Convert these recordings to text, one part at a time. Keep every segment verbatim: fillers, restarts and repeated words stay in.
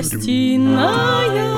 Гостиная,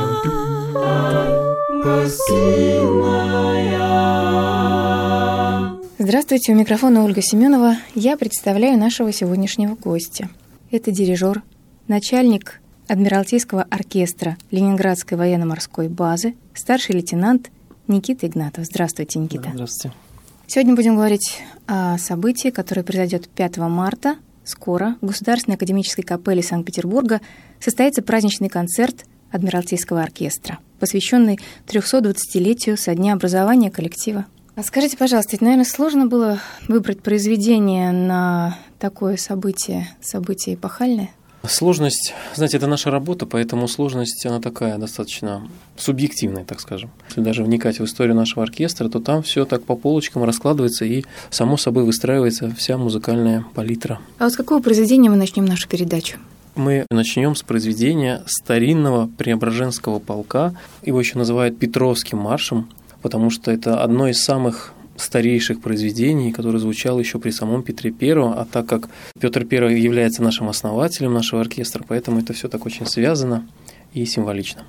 гостиная. Здравствуйте, у микрофона Ольга Семенова. Я представляю нашего сегодняшнего гостя. Это дирижер, начальник Адмиралтейского оркестра Ленинградской военно-морской базы, старший лейтенант Никита Игнатов. Здравствуйте, Никита. Здравствуйте. Сегодня будем говорить о событии, которое произойдет пятого марта. Скоро в Государственной академической капелле Санкт-Петербурга состоится праздничный концерт Адмиралтейского оркестра, посвященный трехсотдвадцатилетию со дня образования коллектива. А скажите, пожалуйста, ведь, наверное, сложно было выбрать произведение на такое событие, событие эпохальное? Сложность, знаете, это наша работа, поэтому сложность, она такая достаточно субъективная, так скажем. Если даже вникать в историю нашего оркестра, то там все так по полочкам раскладывается и, само собой, выстраивается вся музыкальная палитра. А вот с какого произведения мы начнем нашу передачу? Мы начнем с произведения старинного Преображенского полка. Его еще называют Петровским маршем, потому что это одно из самых старейших произведений, которое звучало еще при самом Петре Первом, а так как Петр Первый является нашим основателем нашего оркестра, поэтому это все так очень связано и символично.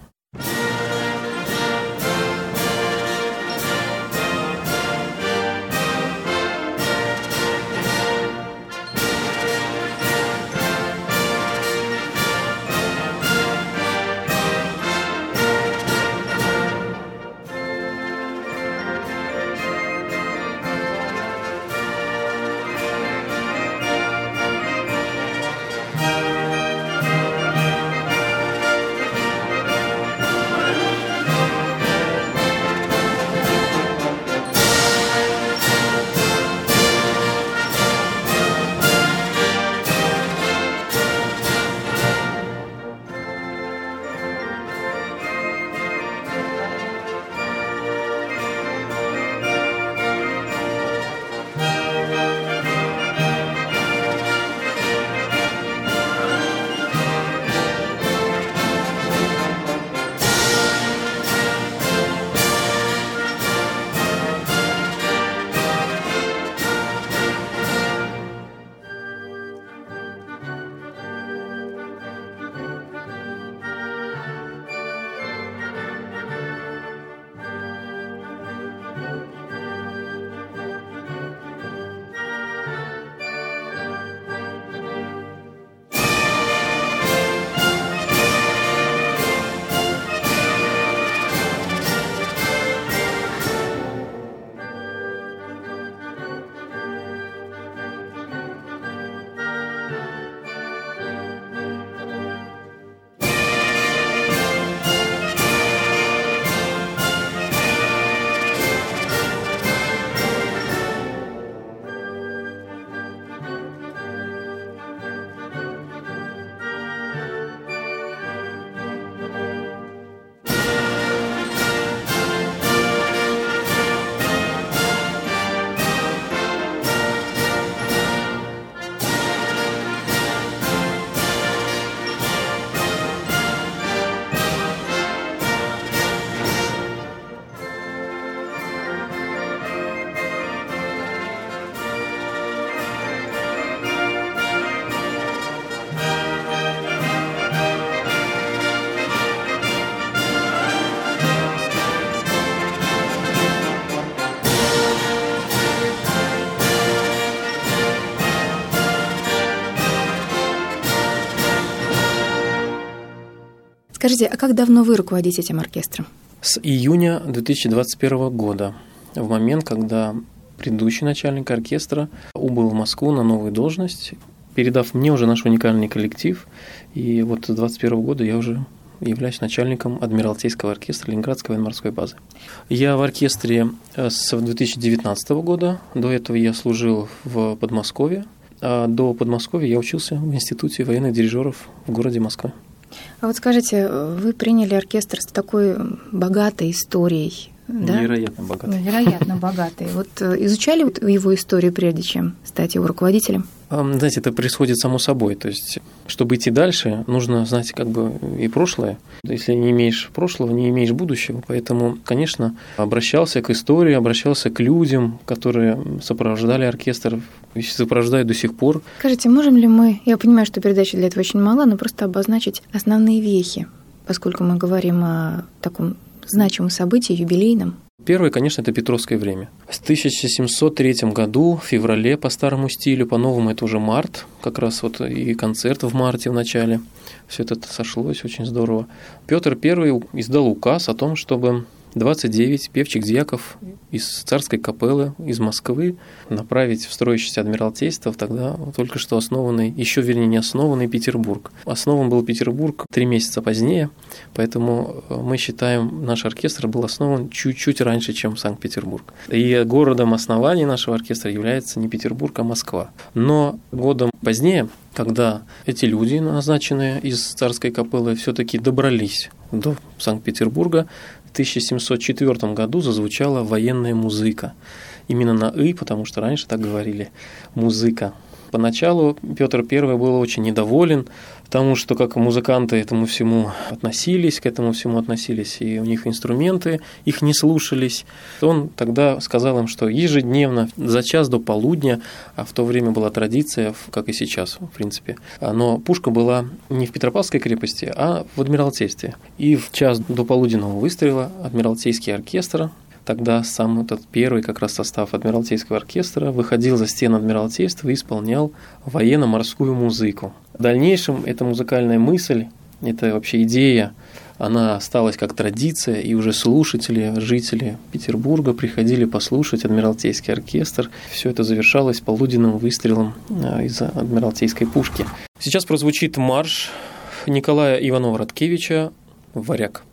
Скажите, а как давно вы руководите этим оркестром? С июня две тысячи двадцать первого года, в момент, когда предыдущий начальник оркестра убыл в Москву на новую должность, передав мне уже наш уникальный коллектив, и вот с две тысячи двадцать первого года я уже являюсь начальником Адмиралтейского оркестра Ленинградской военно-морской базы. Я в оркестре с две тысячи девятнадцатого года, до этого я служил в Подмосковье, а до Подмосковья я учился в Институте военных дирижеров в городе Москва. А вот скажите, вы приняли оркестр с такой богатой историей, Да? Невероятно богатый. Невероятно богатый. Вот изучали его историю, прежде чем стать его руководителем? Знаете, это происходит само собой. То есть, чтобы идти дальше, нужно знать как бы и прошлое. Если не имеешь прошлого, не имеешь будущего. Поэтому, конечно, обращался к истории, обращался к людям, которые сопровождали оркестр и сопровождают до сих пор. Скажите, можем ли мы, я понимаю, что передача для этого очень мала, но просто обозначить основные вехи, поскольку мы говорим о таком значимом событии, юбилейном? Первое, конечно, это Петровское время. В тысяча семьсот третьем году, в феврале по старому стилю, по-новому это уже март, как раз вот и концерт в марте в начале. Все это сошлось очень здорово. Петр Первый издал указ о том, чтобы двадцать девять певчих дьяков из царской капеллы, из Москвы, направить в строящееся адмиралтейство в тогда только что основанный, еще вернее не основанный Петербург. Основан был Петербург три месяца позднее, поэтому мы считаем, наш оркестр был основан чуть-чуть раньше, чем Санкт-Петербург. И городом основания нашего оркестра является не Петербург, а Москва. Но годом позднее, когда эти люди, назначенные из царской капеллы, все-таки добрались до Санкт-Петербурга, в тысяча семьсот четвёртом году зазвучала военная музыка. Именно на «ы», потому что раньше так говорили «музыка». Поначалу Петр Первый был очень недоволен тому, что как музыканты этому всему относились, к этому всему относились, и у них инструменты, их не слушались. Он тогда сказал им, что ежедневно за час до полудня, а в то время была традиция, как и сейчас, в принципе, но пушка была не в Петропавловской крепости, а в Адмиралтействе. И в час до полуденного выстрела Адмиралтейский оркестр, тогда сам этот первый как раз состав Адмиралтейского оркестра, выходил за стены Адмиралтейства и исполнял военно-морскую музыку. В дальнейшем эта музыкальная мысль, эта вообще идея, она осталась как традиция, и уже слушатели, жители Петербурга приходили послушать Адмиралтейский оркестр. Все это завершалось полуденным выстрелом из Адмиралтейской пушки. Сейчас прозвучит марш Николая Иванова-Радкевича «Варяг».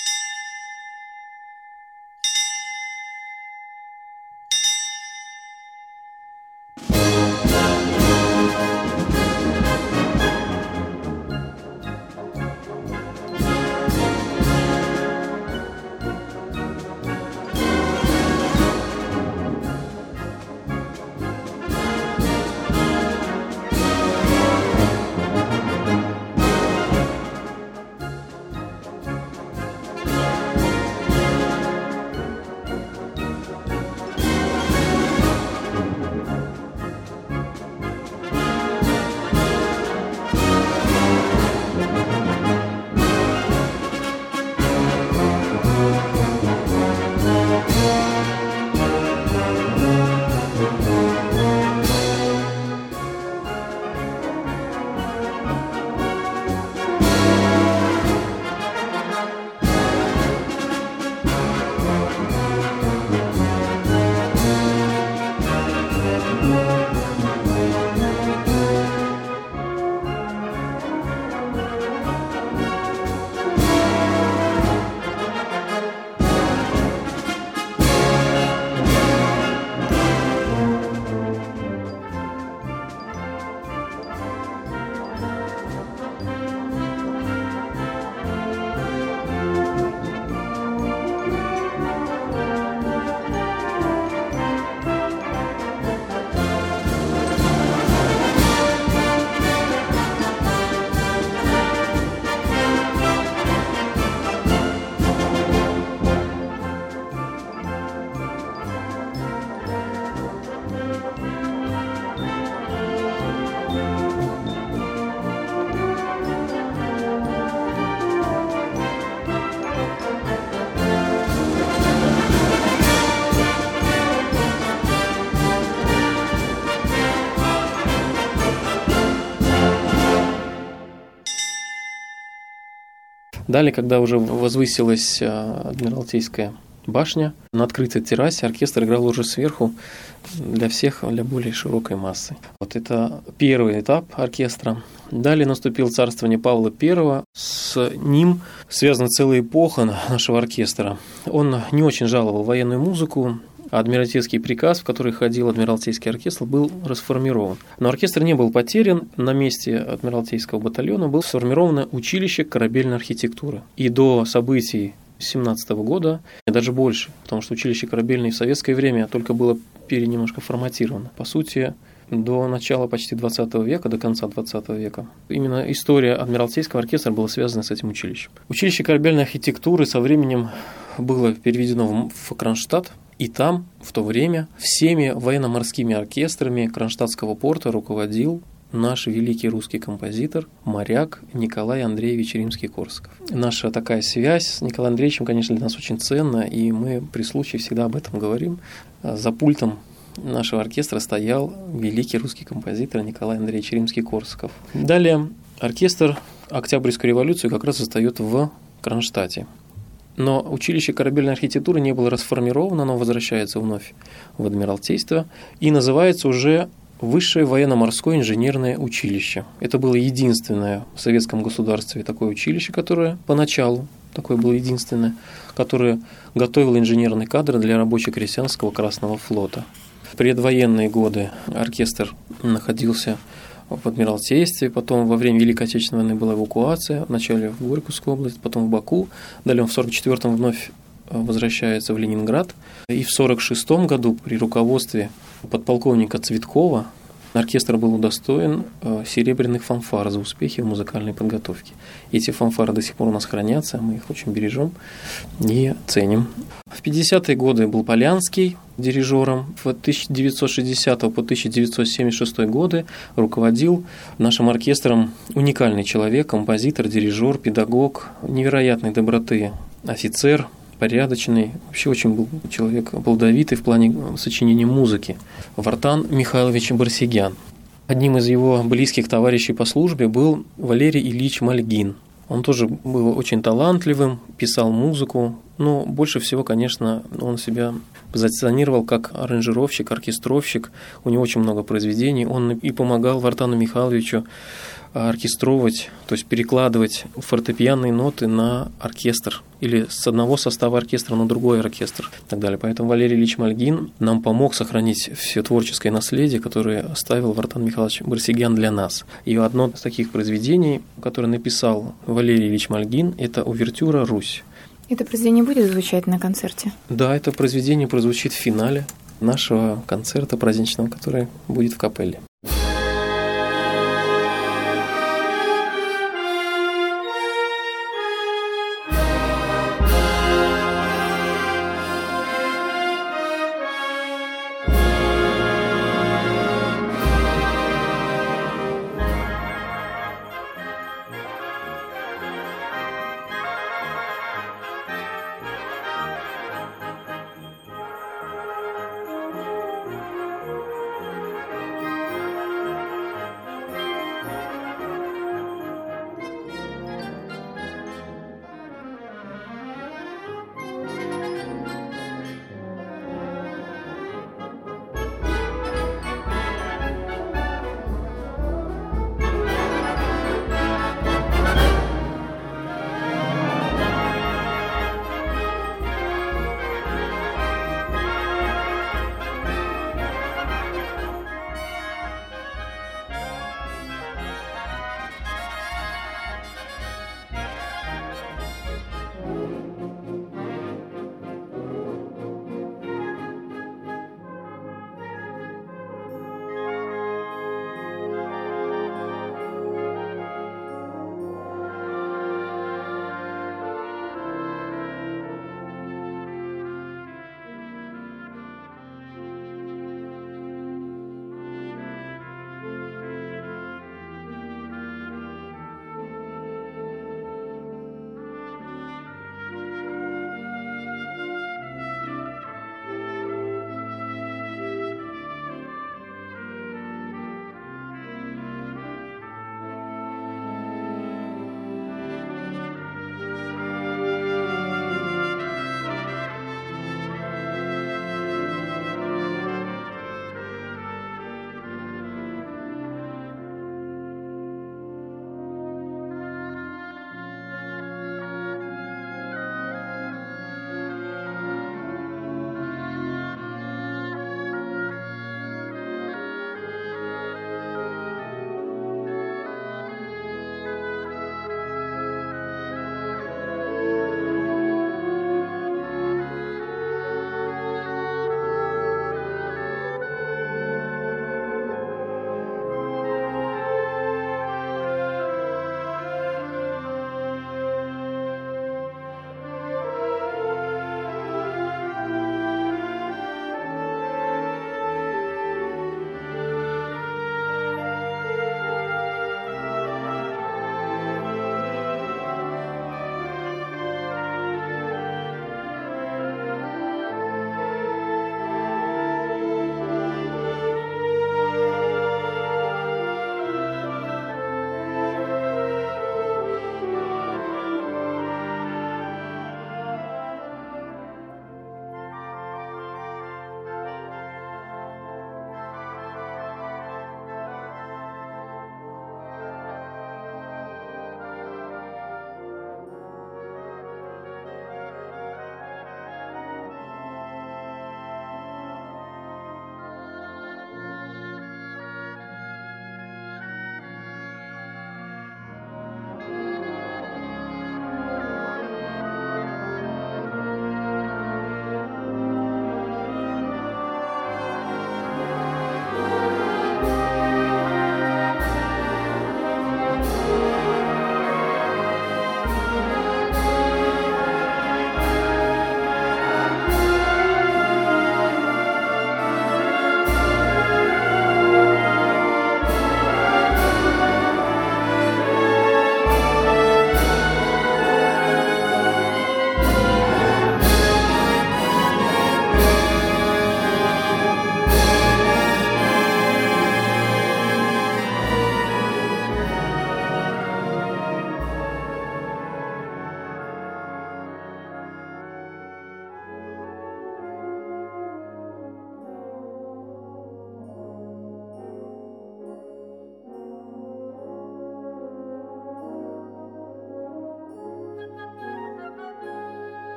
Далее, когда уже возвысилась Адмиралтейская башня, на открытой террасе оркестр играл уже сверху для всех, для более широкой массы. Вот это первый этап оркестра. Далее наступил царствование Павла Первого. С ним связана целая эпоха нашего оркестра. Он не очень жаловал военную музыку. Адмиралтейский приказ, в который ходил Адмиралтейский оркестр, был расформирован. Но оркестр не был потерян. На месте Адмиралтейского батальона было сформировано училище корабельной архитектуры. И до событий семнадцатого года, и даже больше, потому что училище корабельное в советское время только было пере немножко форматировано. По сути, до начала почти двадцатого века, до конца двадцатого века, именно история Адмиралтейского оркестра была связана с этим училищем. Училище корабельной архитектуры со временем было переведено в Кронштадт, и там в то время всеми военно-морскими оркестрами Кронштадтского порта руководил наш великий русский композитор, моряк Николай Андреевич Римский-Корсаков. Наша такая связь с Николаем Андреевичем, конечно, для нас очень ценна, и мы при случае всегда об этом говорим. За пультом нашего оркестра стоял великий русский композитор Николай Андреевич Римский-Корсаков. Далее оркестр Октябрьскую революцию как раз застает в Кронштадте. Но училище корабельной архитектуры не было расформировано, оно возвращается вновь в Адмиралтейство и называется уже Высшее военно-морское инженерное училище. Это было единственное в советском государстве такое училище, которое поначалу, такое было единственное, которое готовило инженерные кадры для рабоче-крестьянского Красного флота. В предвоенные годы оркестр находился в Адмиралтействе, потом во время Великой Отечественной войны была эвакуация, вначале в Горьковскую область, потом в Баку, далее он в сорок четвёртом вновь возвращается в Ленинград, и в сорок шестом году при руководстве подполковника Цветкова оркестр был удостоен серебряных фанфар за успехи в музыкальной подготовке. Эти фанфары до сих пор у нас хранятся, мы их очень бережем и ценим. В пятидесятые годы был Полянский дирижером, в тысяча девятьсот шестидесятого по тысяча девятьсот семьдесят шестой годы руководил нашим оркестром уникальный человек, композитор, дирижер, педагог, невероятной доброты офицер, порядочный, вообще очень был человек плодовитый в плане сочинения музыки. Вартан Михайлович Барсегян. Одним из его близких товарищей по службе был Валерий Ильич Мальгин. Он тоже был очень талантливым, писал музыку, но больше всего, конечно, он себя позиционировал как аранжировщик, оркестровщик. У него очень много произведений. Он и помогал Вартану Михайловичу оркестровать, то есть перекладывать фортепианные ноты на оркестр или с одного состава оркестра на другой оркестр и так далее. Поэтому Валерий Ильич Мальгин нам помог сохранить все творческое наследие, которое оставил Вартан Михайлович Барсегян для нас. И одно из таких произведений, которое написал Валерий Ильич Мальгин, это увертюра «Русь». Это произведение будет звучать на концерте? Да, это произведение прозвучит в финале нашего концерта праздничного, который будет в капелле.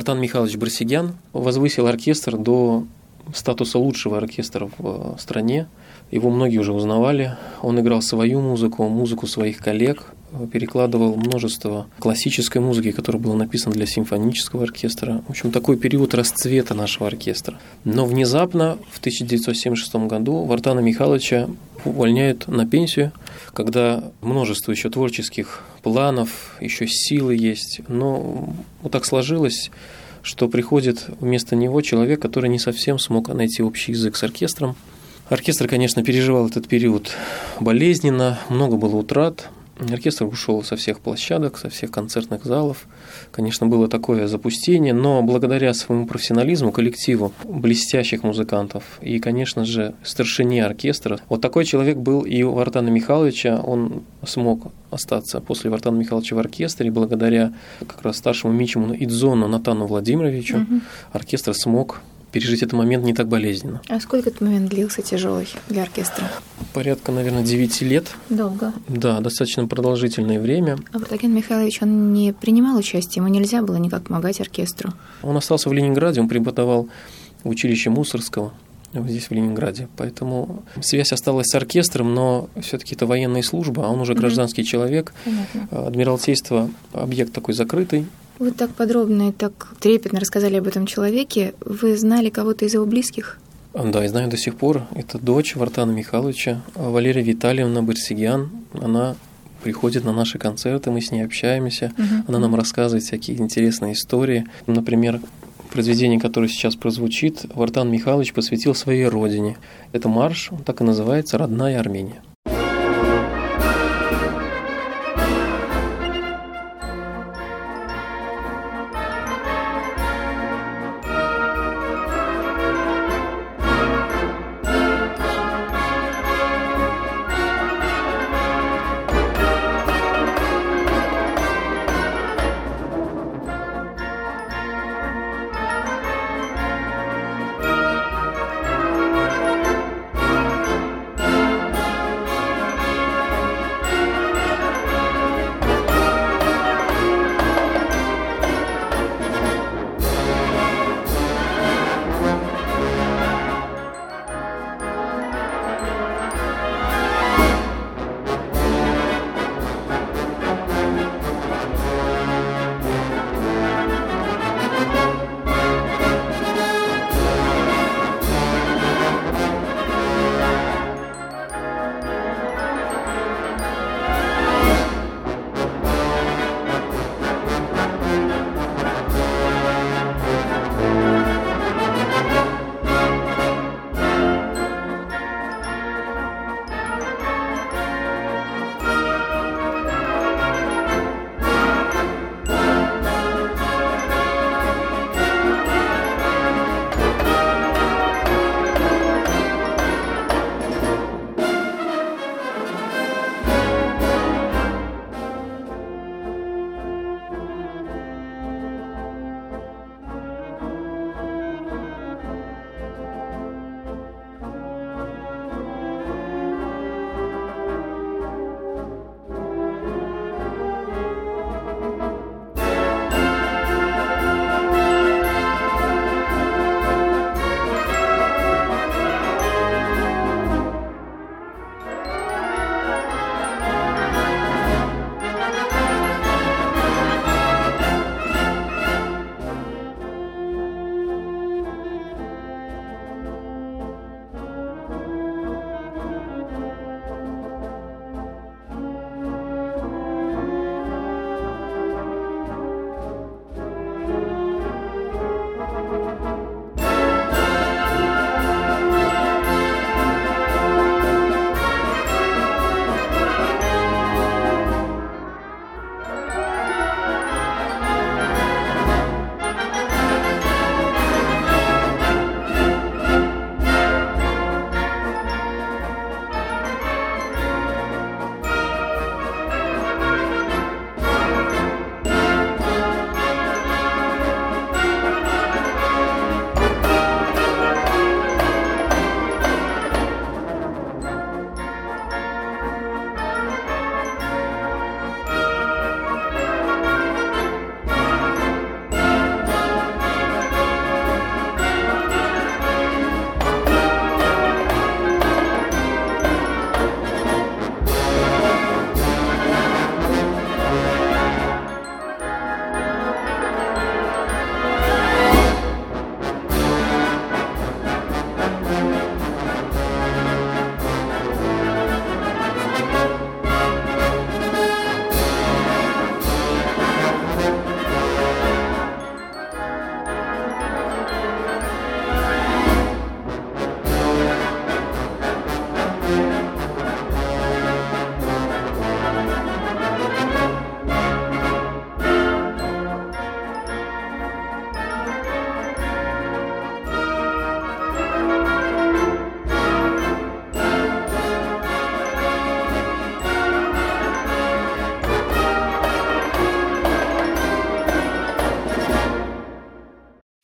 Вартан Михайлович Барсегян возвысил оркестр до статуса лучшего оркестра в стране. Его многие уже узнавали. Он играл свою музыку, музыку своих коллег, перекладывал множество классической музыки, которая была написана для симфонического оркестра. В общем, такой период расцвета нашего оркестра. Но внезапно в тысяча девятьсот семьдесят шестом году Вартана Михайловича увольняют на пенсию, когда множество еще творческих планов, еще силы есть. Но вот так сложилось, что приходит вместо него человек, который не совсем смог найти общий язык с оркестром. Оркестр, конечно, переживал этот период болезненно, много было утрат. Оркестр ушел со всех площадок, со всех концертных залов. Конечно, было такое запустение, но благодаря своему профессионализму, коллективу блестящих музыкантов и, конечно же, старшине оркестра, вот такой человек был и у Вартана Михайловича. Он смог остаться после Вартана Михайловича в оркестре, и благодаря как раз старшему мичману Идзону Натану Владимировичу угу. оркестр смог пережить этот момент не так болезненно. А сколько этот момент длился тяжелый для оркестра? Порядка, наверное, девяти лет. Долго. Да, достаточно продолжительное время. А Вартан Михайлович, он не принимал участие, ему нельзя было никак помогать оркестру? Он остался в Ленинграде, он преподавал в училище Мусоргского, здесь, в Ленинграде. Поэтому связь осталась с оркестром, но все-таки это военная служба, а он уже гражданский угу. человек. Понятно. Адмиралтейство – объект такой закрытый. Вы так подробно и так трепетно рассказали об этом человеке. Вы знали кого-то из его близких? Да, и знаю до сих пор. Это дочь Вартана Михайловича, Валерия Витальевна Барсегян. Она приходит на наши концерты, мы с ней общаемся. Угу. Она нам рассказывает всякие интересные истории. Например, произведение, которое сейчас прозвучит, Вартан Михайлович посвятил своей родине. Это марш, он так и называется «Родная Армения».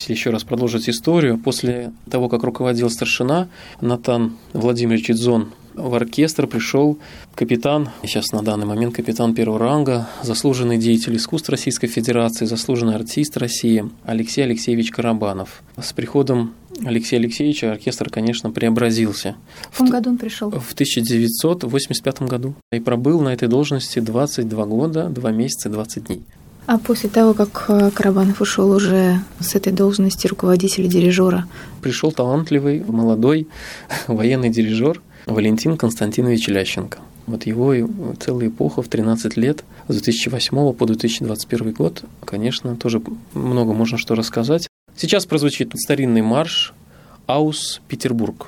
Если еще раз продолжить историю, после того, как руководил старшина Натан Владимирович Идзон, в оркестр пришел капитан, сейчас на данный момент капитан первого ранга, заслуженный деятель искусств Российской Федерации, заслуженный артист России Алексей Алексеевич Карабанов. С приходом Алексея Алексеевича оркестр, конечно, преобразился. В каком году он пришел? В тысяча девятьсот восемьдесят пятом году. И пробыл на этой должности двадцать два года, два месяца и двадцать дней. А после того, как Карабанов ушел уже с этой должности руководителя, дирижера, пришел талантливый, молодой военный дирижер Валентин Константинович Лященко. Вот его целая эпоха в тринадцать лет, с две тысячи восьмого по две тысячи двадцать первый год, конечно, тоже много можно что рассказать. Сейчас прозвучит старинный марш «Аус Петербург».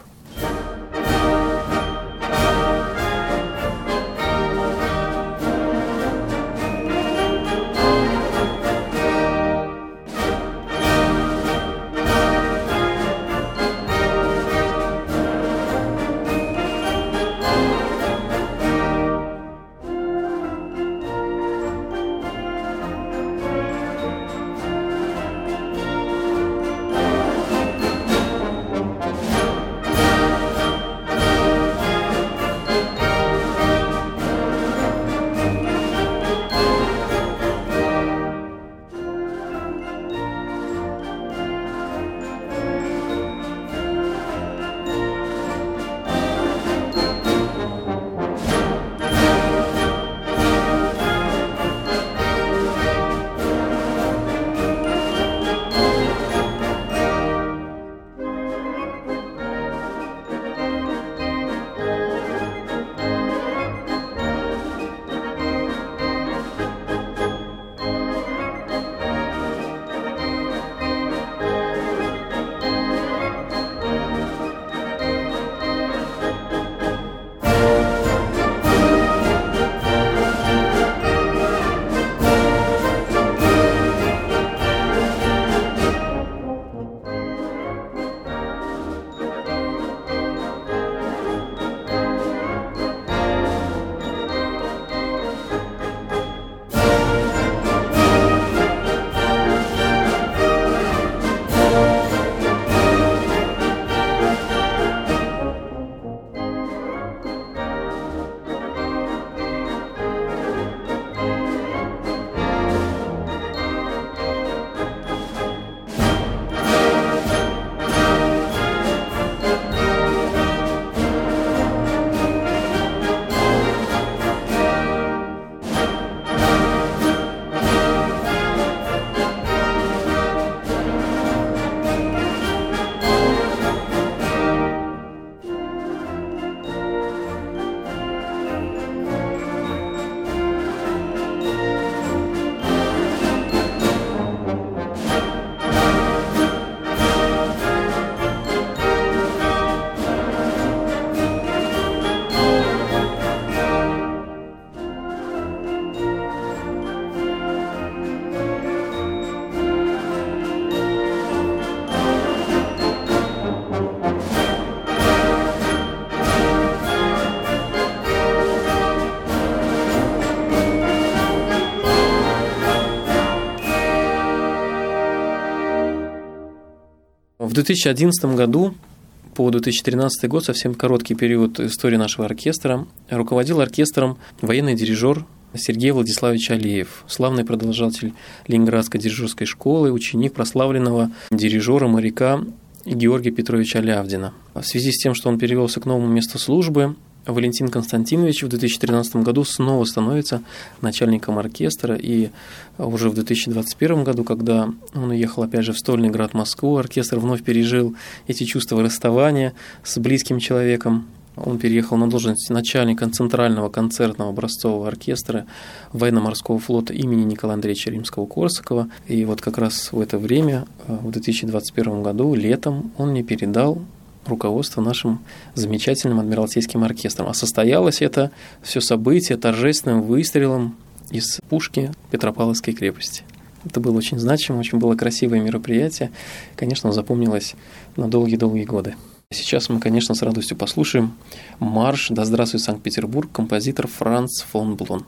В две тысячи одиннадцатом году по две тысячи тринадцатый год, совсем короткий период истории нашего оркестра, руководил оркестром военный дирижер Сергей Владиславович Алеев, славный продолжатель Ленинградской дирижерской школы, ученик прославленного дирижера-моряка Георгия Петровича Лявдина. В связи с тем, что он перевелся к новому месту службы, Валентин Константинович в две тысячи тринадцатом году снова становится начальником оркестра, и уже в две тысячи двадцать первом году, когда он уехал опять же в стольный град Москву, оркестр вновь пережил эти чувства расставания с близким человеком. Он переехал на должность начальника Центрального концертного образцового оркестра военно-морского флота имени Николая Андреевича Римского-Корсакова. И вот как раз в это время, в две тысячи двадцать первом году, летом, он мне передал руководство нашим замечательным Адмиралтейским оркестром. А состоялось это все событие торжественным выстрелом из пушки Петропавловской крепости. Это было очень значимо, очень было красивое мероприятие. Конечно, запомнилось на долгие-долгие годы. Сейчас мы, конечно, с радостью послушаем марш «Да здравствует Санкт-Петербург», композитор Франц фон Блон.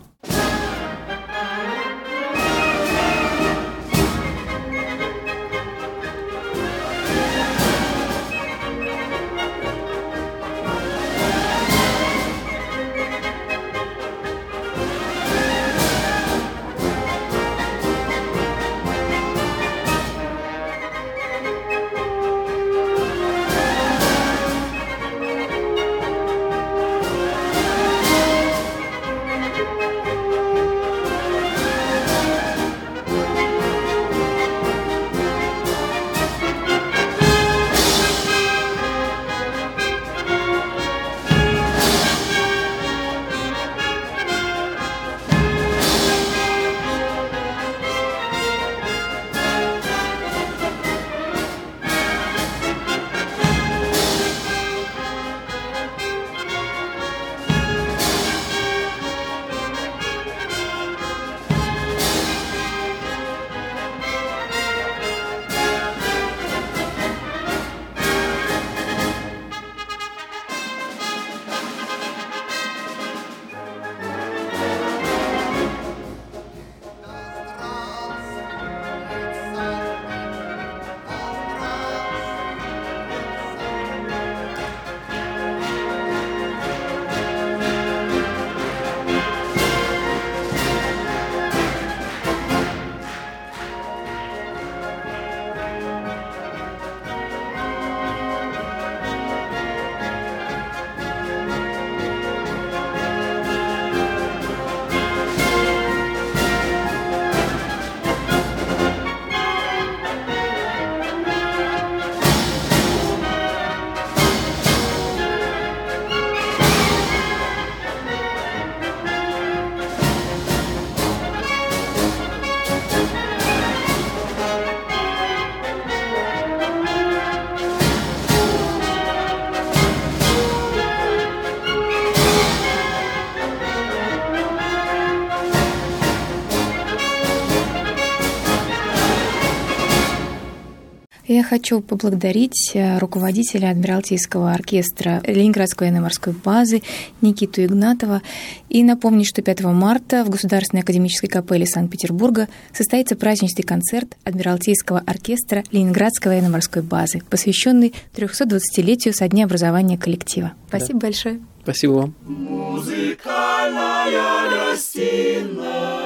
Я хочу поблагодарить руководителя Адмиралтейского оркестра Ленинградской военно-морской базы Никиту Игнатова и напомнить, что пятого марта в Государственной академической капелле Санкт-Петербурга состоится праздничный концерт Адмиралтейского оркестра Ленинградской военно-морской базы, посвященный трехсотдвадцатилетию со дня образования коллектива. Спасибо да. большое. Спасибо вам. Музыкальная гостиная.